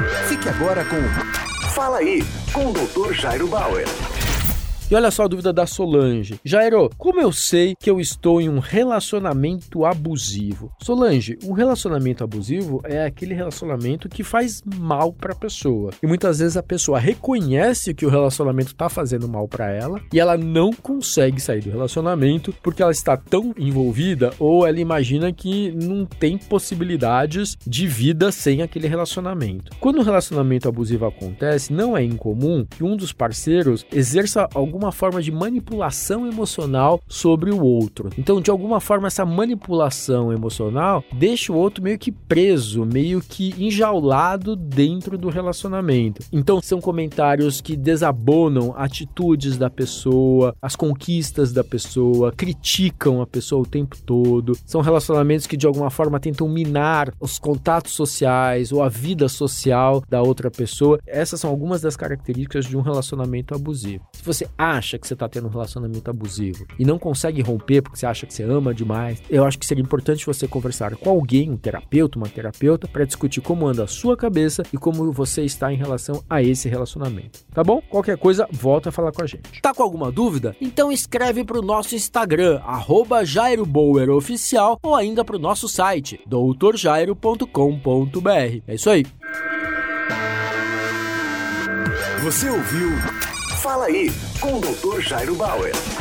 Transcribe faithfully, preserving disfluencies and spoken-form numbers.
Fique agora com Fala Aí, com o doutor Jairo Bauer. E olha só a dúvida da Solange. Jairo, como eu sei que eu estou em um relacionamento abusivo? Solange, um relacionamento abusivo é aquele relacionamento que faz mal para a pessoa. E muitas vezes a pessoa reconhece que o relacionamento está fazendo mal para ela e ela não consegue sair do relacionamento porque ela está tão envolvida ou ela imagina que não tem possibilidades de vida sem aquele relacionamento. Quando um relacionamento abusivo acontece, não é incomum que um dos parceiros exerça alguma uma forma de manipulação emocional sobre o outro. Então, de alguma forma, essa manipulação emocional deixa o outro meio que preso, meio que enjaulado dentro do relacionamento. Então, são comentários que desabonam atitudes da pessoa, as conquistas da pessoa, criticam a pessoa o tempo todo. São relacionamentos que, de alguma forma, tentam minar os contatos sociais ou a vida social da outra pessoa. Essas são algumas das características de um relacionamento abusivo. Se você acha que você está tendo um relacionamento abusivo e não consegue romper porque você acha que você ama demais, eu acho que seria importante você conversar com alguém, um terapeuta, uma terapeuta, para discutir como anda a sua cabeça e como você está em relação a esse relacionamento. Tá bom? Qualquer coisa, volta a falar com a gente. Tá com alguma dúvida? Então escreve para o nosso Instagram, arroba Jairo Bauer Oficial, ou ainda para o nosso site, doutor jairo ponto com ponto b r. É isso aí. Você ouviu Fala Aí, com o doutor Jairo Bauer.